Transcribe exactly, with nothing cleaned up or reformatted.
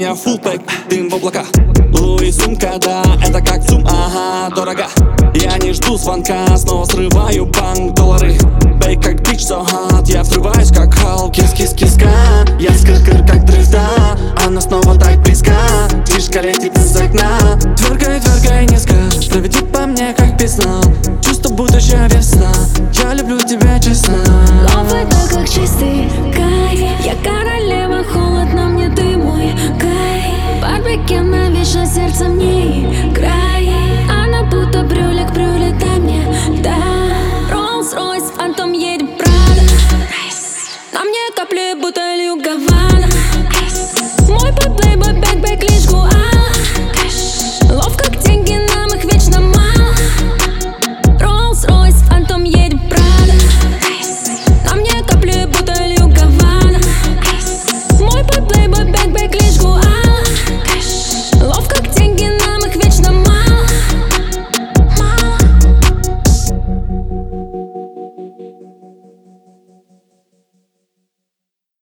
меня full пэк, дым в облаках. Луи сумка, да, это как цум, ага, дорого. Я не жду звонка, снова срываю банк, доллары. Бейк как бич, so hot, я взрываюсь как Халк. Кис-кис-киска, я скыр-кыр как дрифта. Она снова так близка, фишка летит из окна. Тверкай, тверкай низко, проведи по мне как песна. Чувство будущая весна, я люблю тебя честно. Новый так как чистый кайф. Я королева, холодно мне ты мой кайф. Барбекен навечно сердце мне